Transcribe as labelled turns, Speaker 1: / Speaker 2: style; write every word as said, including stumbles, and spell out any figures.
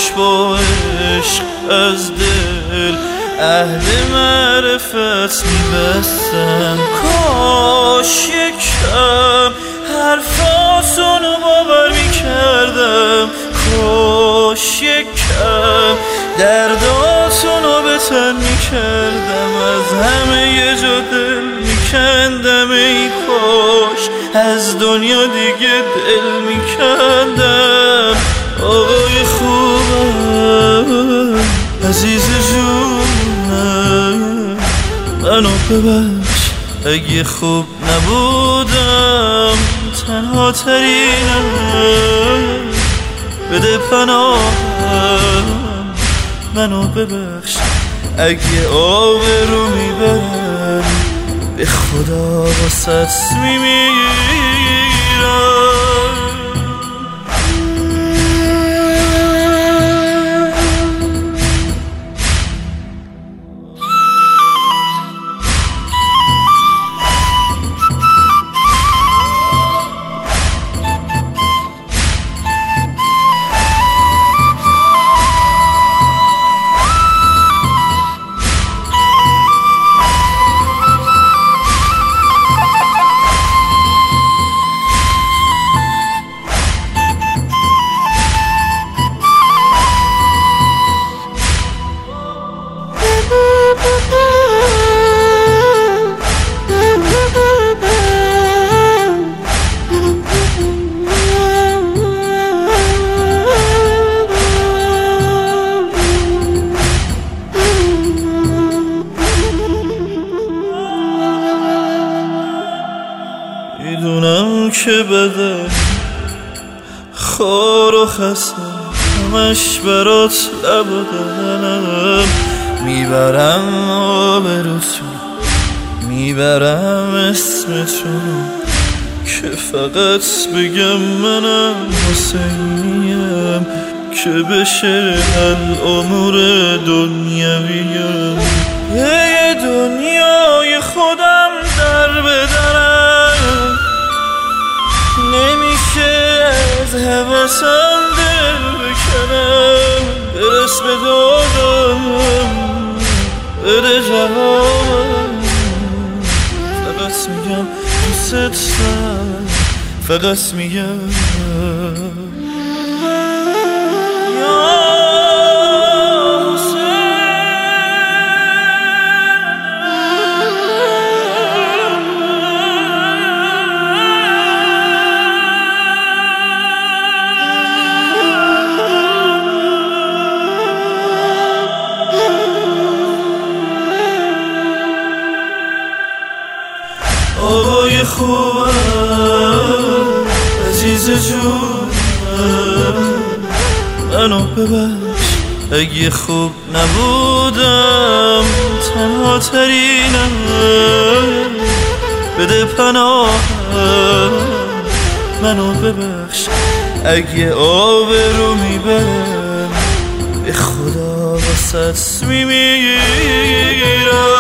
Speaker 1: کاش با عشق از دل اهل معرفت میبستم، کاش یکم حرفاتونو باور میکردم، کاش یکم درداتونو به تن میکردم، از همه یه جا دل میکندم، ای کاش از دنیا دیگه دل میکندم. آقای خوبم عزیز جونم منو ببخش اگه خوب نبودم، تنها ترینم بده پناهم، منو ببخش اگه آبرو میبرم به خدا واسط میمیرم. میدونم که بده خار و خستم، همش برات لب دهنم، میبرم آبروتون، میبرم اسمتون، که فقط بگم منم حسینیم، که بشه الامور دنیویم، یه دنیای خودم در بدرم، نمیشه از حواسم دل بکنم، برس به دادم بده جوابم، فقط میگم دوست دارم، فقط میگم آقای خوبم عزیز جونم منو ببخش اگه خوب نبودم، تنها ترینم بده پناهم، منو ببخش اگه آبرو میبرم به خدا واسط میمیرم.